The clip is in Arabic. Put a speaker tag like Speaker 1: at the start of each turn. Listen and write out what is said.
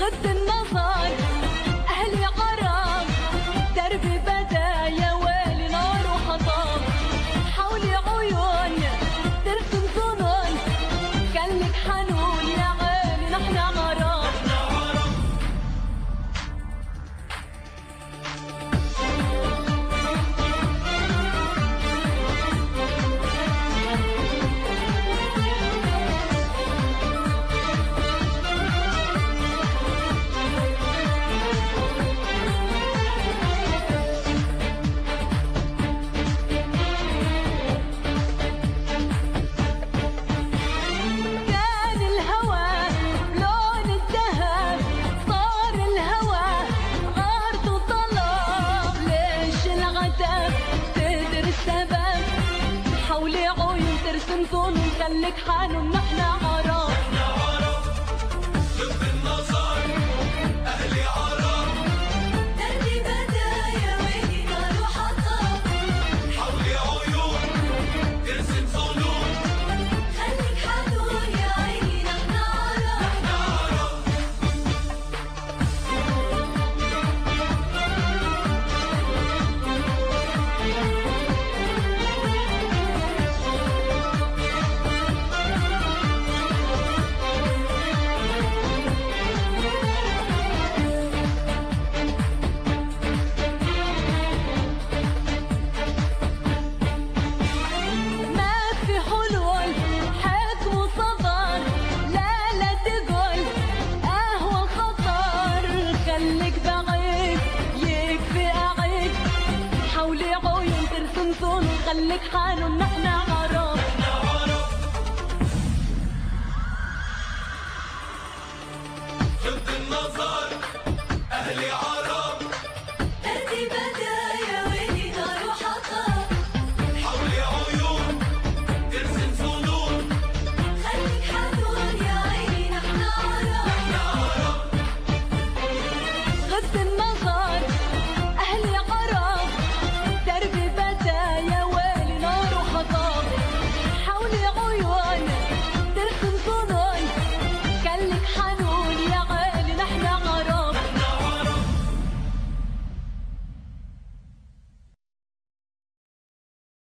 Speaker 1: غض النظر أهلي غرام، دربي بدا يا ويلي نار وحطام، حولي عيون ترسم ظنون، خليك حنون يا عيني نحن غرام. حولي عيون ترسم ظن خليك حنون نحن غرام.
Speaker 2: نحن غرام غض النظر أهلي غرام،
Speaker 1: دربي بدا يا ويلي نار وحطام،
Speaker 2: حولي عيون ترسم ظنون،
Speaker 1: خليك حنون يا عيني نحن غرام.
Speaker 2: نحن غرام.
Speaker 1: خليك حنون نحن